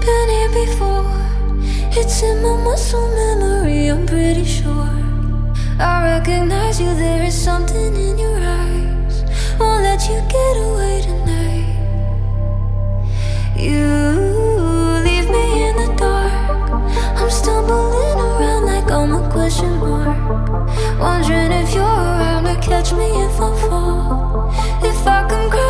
been here before. It's in my muscle memory, I'm pretty sure. I recognize you, there is something in your eyes. Won't let you get away tonight. You leave me in the dark. I'm stumbling around like I'm a question mark. Wondering if you're around to catch me if I fall. If I can cry